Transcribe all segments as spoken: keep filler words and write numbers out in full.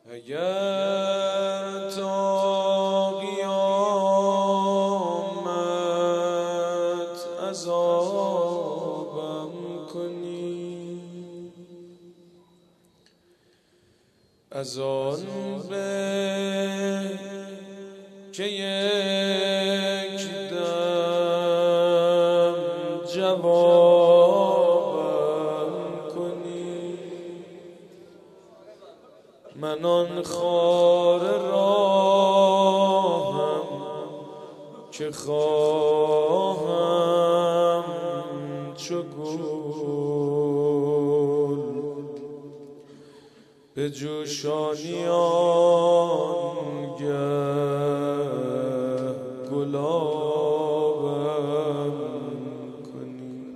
اگر تا قیامت عذابم کنی، از آن به که یک دم جوابم کنی. من آن خار راهم که خواهم چو گل به جوشانی آنگه گلابم کنی.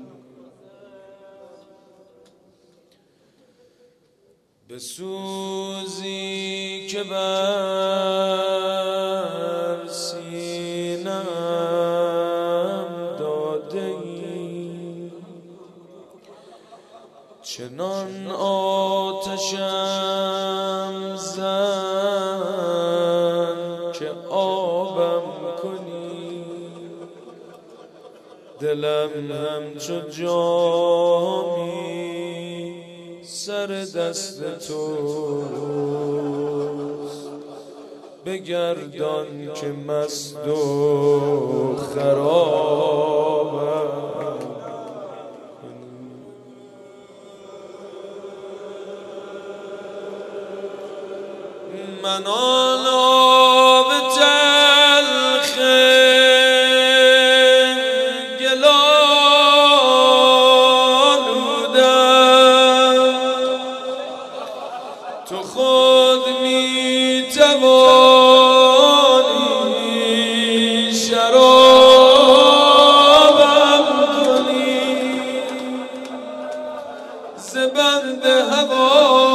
به سوزی که بر سینه‌ام داده ای، چنان آتشم زن که آبم کنی. دلم همچو جامی سر دست توست، بگردان که مست و خرابم کنی. من آن آب تلخ تو خود می توانی شرابم کنی. ز بند هوا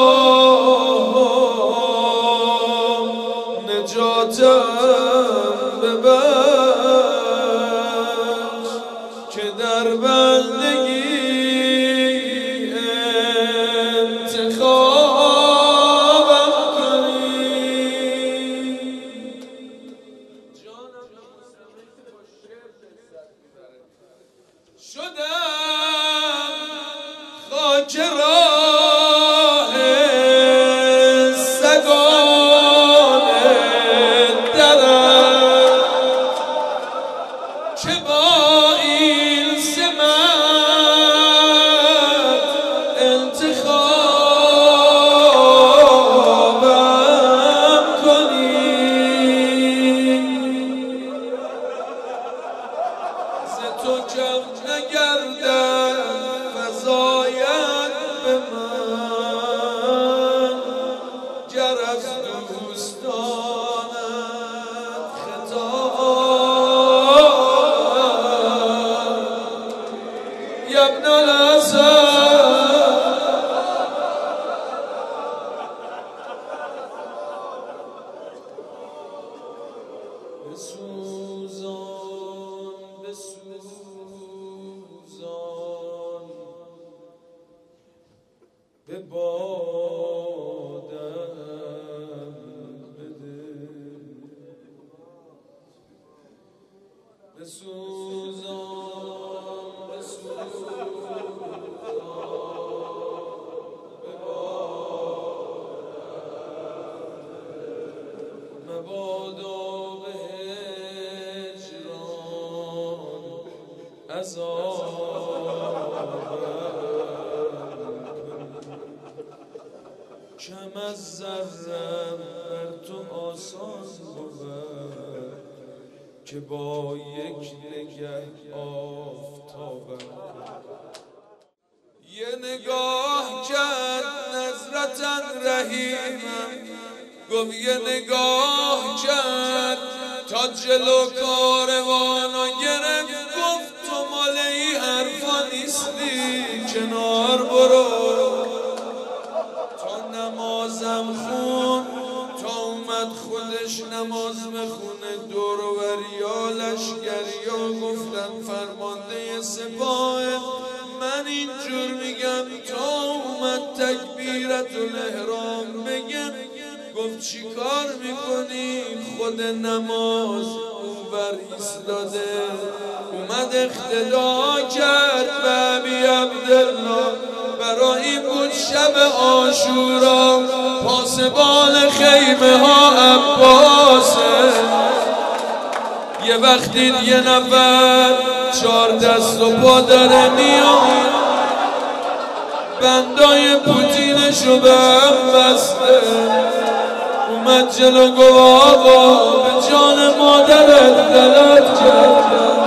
نجاتم ببخش که در بندگی شدم خاک راه سگان درم، چه با این سمت انتخابم کنی. ز تو کم نگردد فزاید به من، گر از دوستانت خطاب. یا ابن الحسن بسوزان بسوزان به بادم بده. بسوزان بسوزان به بادم مبادا به هجران عذابم کم از ذرم بر تو آسان بود که با یک نگه آفتابم. یه نگاه کرد نظرتاً رحیمم، گفت یه نگاه کرد تا جلو کاروانو گرفت، گفت تو مال این حرفا نیستی، کنار برو. تا نمازم خون، تا اومد خودش نماز بخونه، دور و بریا لشگریا گفتن فرمانده سپاه، من اینجور میگم تا اومد تکبیرت الاحرام بگه، گفت چی کار میکنی؟ خود نماز اونور ایستاده اومد اقتدا کرد به ابی عبدالله. برای این بود شب عاشورا پاسبان خیمه ها عباسه. یه وقتی یه نفر چار دست و پا داره میاد بندای پوتینشو به هم بسته اومد جلو گفت آقا به جان مادرت غلط کردم.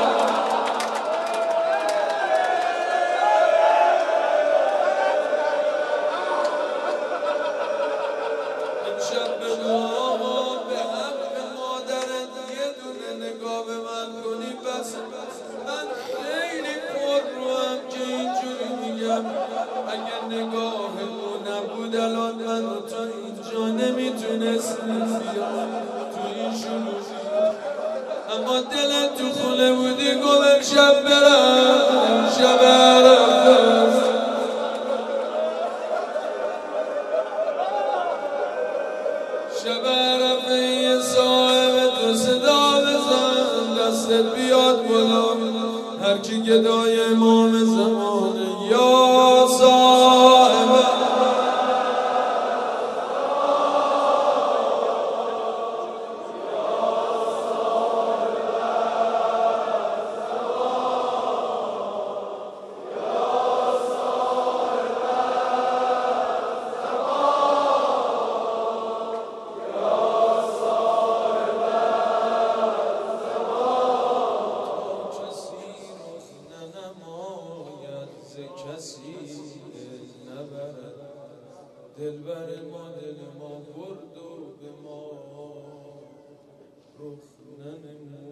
امشب بگو آقا به حق مادرت یه دونه نگاه به من کنی بس. من خیلی پر روم که اینجوری میگم اگه نگاه او نبود الان من تا اینجا نمیتونستیم بیام تو این شلوغی. اما دلت تو خونه بودی گفت شب برم شب عرفه شب عرفه یه صاحب تو صدا بزن دستت بیاد بالا هر کی گدای امام زمانه یا صاحب کسی نبرد دلبر ما دل ما برد و به ما رخ ننمود.